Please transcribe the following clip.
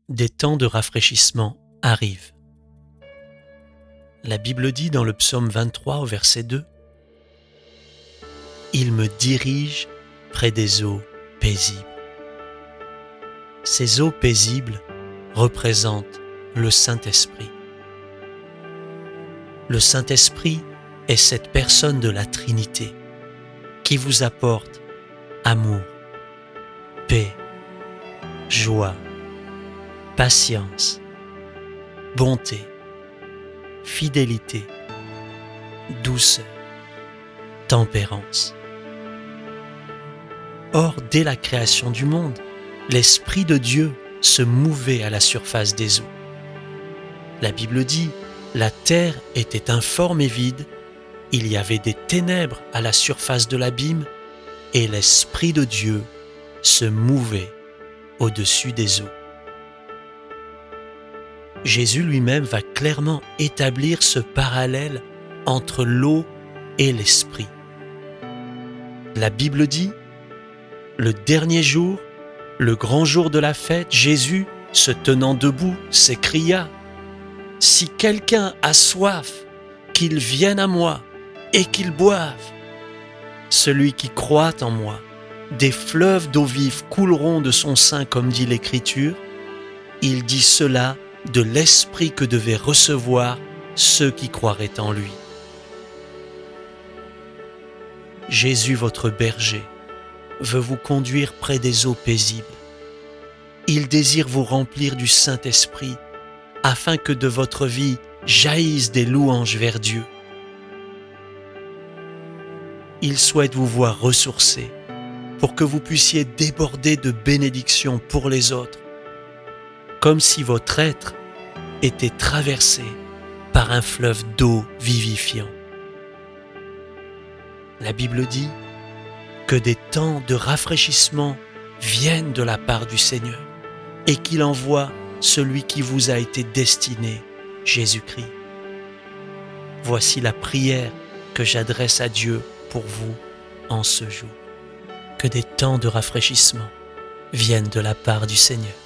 des temps de rafraîchissement arrivent. La Bible dit dans le psaume 23 au verset 2 « Il me dirige près des eaux paisibles ». Ces eaux paisibles représentent le Saint-Esprit. Le Saint-Esprit est cette personne de la Trinité qui vous apporte amour, paix, joie, patience, bonté, fidélité, douceur, tempérance. Or, dès la création du monde, l'Esprit de Dieu se mouvait à la surface des eaux. La Bible dit « La terre était informe et vide, il y avait des ténèbres à la surface de l'abîme, et l'Esprit de Dieu se mouvait au-dessus des eaux. » Jésus lui-même va clairement établir ce parallèle entre l'eau et l'Esprit. La Bible dit « Le dernier jour, le grand jour de la fête, Jésus, se tenant debout, s'écria « Si quelqu'un a soif, qu'il vienne à moi et qu'il boive. Celui qui croit en moi, des fleuves d'eau vive couleront de son sein, comme dit l'Écriture. Il dit cela de l'Esprit que devaient recevoir ceux qui croiraient en lui. » Jésus, votre berger, veut vous conduire près des eaux paisibles. Il désire vous remplir du Saint-Esprit afin que de votre vie jaillissent des louanges vers Dieu. Il souhaite vous voir ressourcés pour que vous puissiez déborder de bénédictions pour les autres, comme si votre être était traversé par un fleuve d'eau vivifiant. La Bible dit que des temps de rafraîchissement viennent de la part du Seigneur et qu'il envoie celui qui vous a été destiné, Jésus-Christ. Voici la prière que j'adresse à Dieu pour vous en ce jour. Que des temps de rafraîchissement viennent de la part du Seigneur.